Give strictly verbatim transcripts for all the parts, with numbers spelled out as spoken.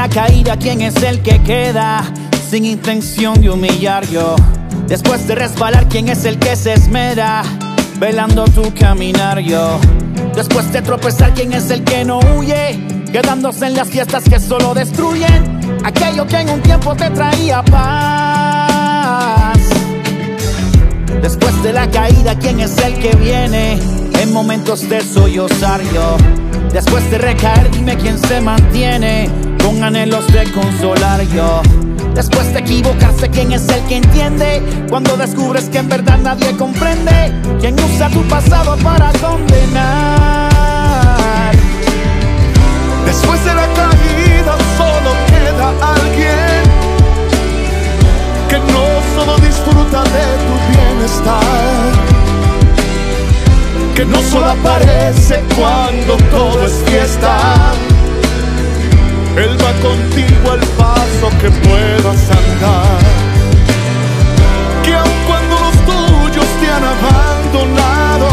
la caída, ¿quién es el que queda? Sin intención de humillar yo. Después de resbalar, ¿quién es el que se esmera? Velando tu caminar yo. Después de tropezar, ¿quién es el que no huye? Quedándose en las fiestas que solo destruyen aquello que en un tiempo te traía paz. Después de la caída, ¿quién es el que viene? En momentos de sollozar yo. Después de recaer, dime quién se mantiene con anhelos de consolar yo. Después de equivocarse, ¿quién es el que entiende? Cuando descubres que en verdad nadie comprende. ¿Quién usa tu pasado para condenar? Después de la caída solo queda alguien que no solo disfruta de tu bienestar, que no solo aparece cuando todo es fiesta. Él va contigo al paso que puedas andar. Que aun cuando los tuyos te han abandonado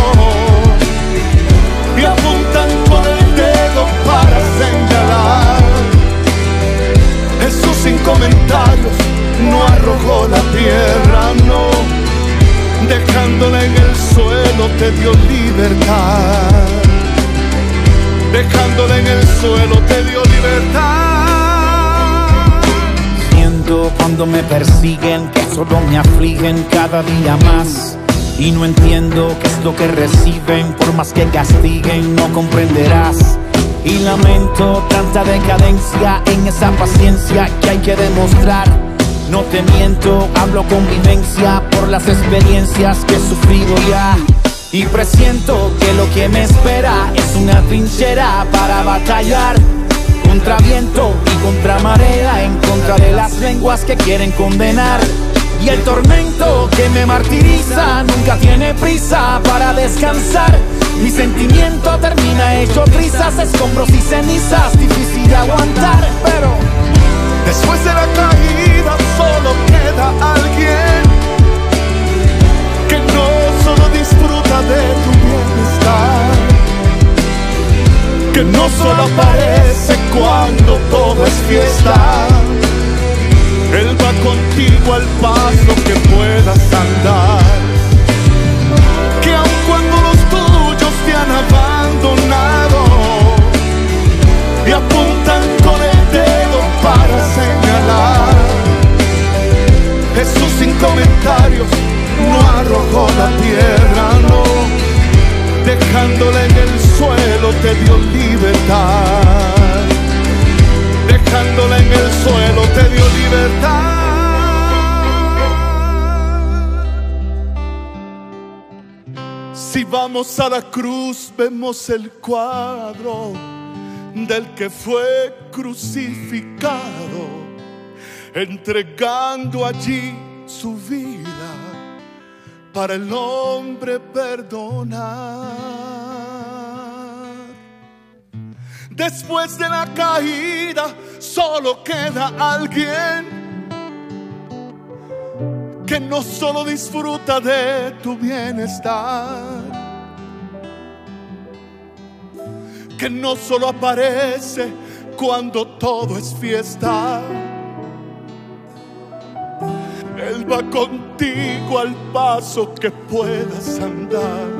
y apuntan con el dedo para señalar, Jesús sin comentarios no arrojó la piedra, no. Dejándola en el suelo te dio libertad. Dejándola en el suelo te dio libertad. Siento cuando me persiguen que solo me afligen cada día más. Y no entiendo qué es lo que reciben, por más que castiguen no comprenderás. Y lamento tanta decadencia en esa paciencia que hay que demostrar. No te miento, hablo con vivencia por las experiencias que he sufrido ya. Y presiento que lo que me espera es una trinchera para batallar contra viento y contra marea, en contra de las lenguas que quieren condenar. Y el tormento que me martiriza nunca tiene prisa para descansar. Mi sentimiento termina hecho trizas, escombros y cenizas, difícil de aguantar. Pero después de la caída solo queda alguien que no solo disfruta de tu bienestar, que no solo aparece cuando todo es fiesta. Él va contigo al paso que puedas andar. Que aun cuando los tuyos te han abandonado y apuntan con el dedo para señalar, Jesús sin comentarios no arrojó la piedra, no. Dejándola en el suelo te dio libertad. Dejándola en el suelo te dio libertad. Si vamos a la cruz vemos el cuadro del que fue crucificado, entregando allí su vida para el hombre perdonar. Después de la caída solo queda alguien que no solo disfruta de tu bienestar, que no solo aparece cuando todo es fiesta. Él va contigo al paso que puedas andar.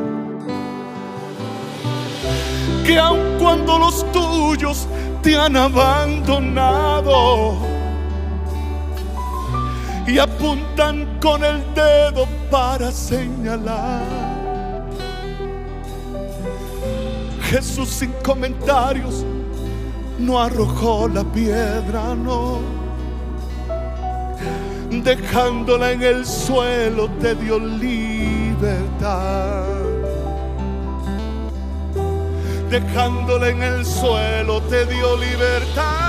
Que aun cuando los tuyos te han abandonado y apuntan con el dedo para señalar, Jesús sin comentarios no arrojó la piedra, no. Dejándola en el suelo te dio libertad. Dejándola en el suelo te dio libertad.